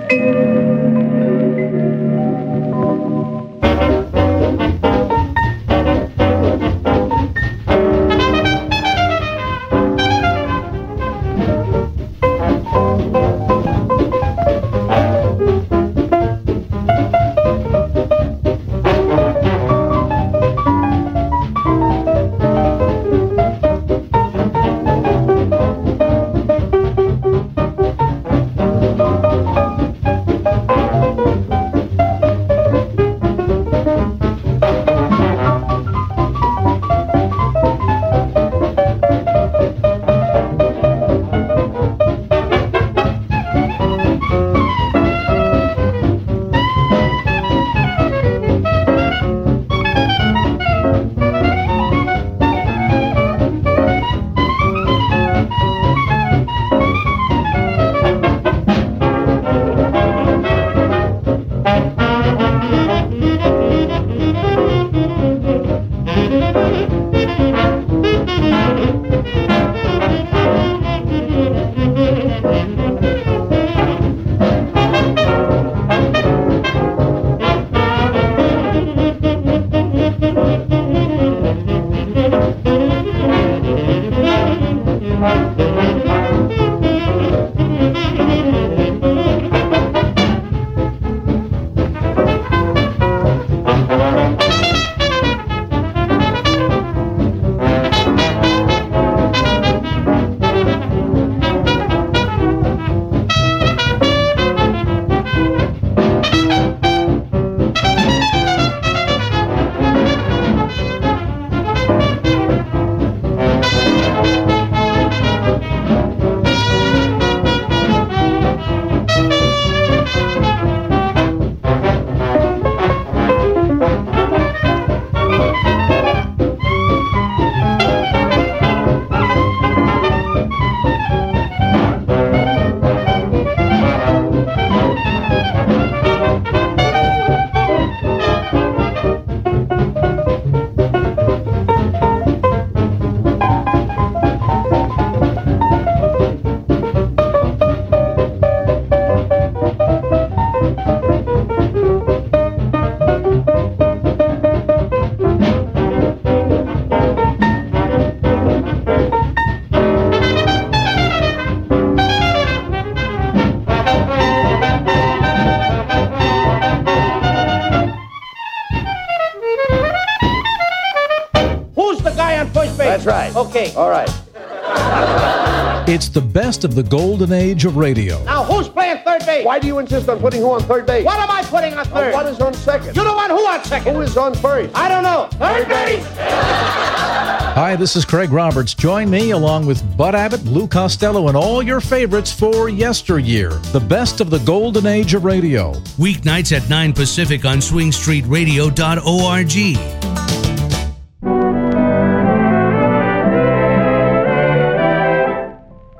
That's right. Okay. All right. It's the best of the golden age of radio. Now, who's playing third base? Why do you insist on putting who on third base? What am I putting on third? What is on second? You don't want who on second? Who is on first? I don't know. Third base! Hi, this is Craig Roberts. Join me along with Bud Abbott, Lou Costello, and all your favorites for Yesteryear, the best of the golden age of radio. Weeknights at 9 Pacific on swingstreetradio.org.